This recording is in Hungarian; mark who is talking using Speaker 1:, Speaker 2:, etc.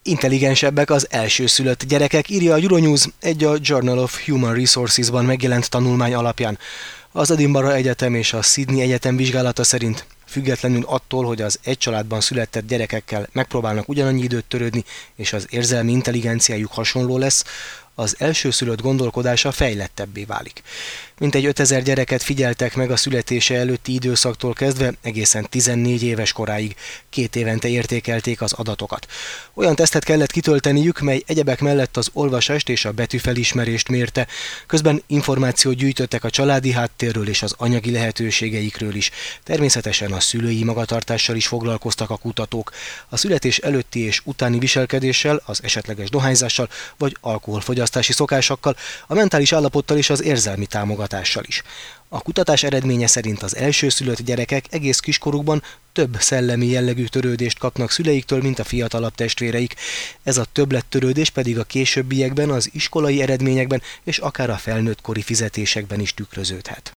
Speaker 1: Intelligensebbek az elsőszülött gyerekek, írja a Euronews egy a Journal of Human Resources-ban megjelent tanulmány alapján. Az Edinburgh Egyetem és a Sydney Egyetem vizsgálata szerint függetlenül attól, hogy az egy családban született gyerekekkel megpróbálnak ugyanannyi időt törődni, és az érzelmi intelligenciájuk hasonló lesz, az elsőszülött gondolkodása fejlettebbé válik. Mintegy 5000 gyereket figyeltek meg a születése előtti időszaktól kezdve egészen 14 éves koráig. 2 évente értékelték az adatokat. Olyan tesztet kellett kitölteniük, mely egyebek mellett az olvasást és a betűfelismerést mérte. Közben információt gyűjtöttek a családi háttérről és az anyagi lehetőségeikről is. Természetesen a szülői magatartással is foglalkoztak a kutatók. A születés előtti és utáni viselkedéssel, az esetleges dohányzással vagy alkoholfogyasztási szokásokkal, a mentális állapottal és az érzelmi támogatással is. A kutatás eredménye szerint az elsőszülött gyerekek egész kiskorukban több szellemi jellegű törődést kapnak szüleiktől, mint a fiatalabb testvéreik. Ez a többlettörődés pedig a későbbiekben az iskolai eredményekben és akár a felnőttkori fizetésekben is tükröződhet.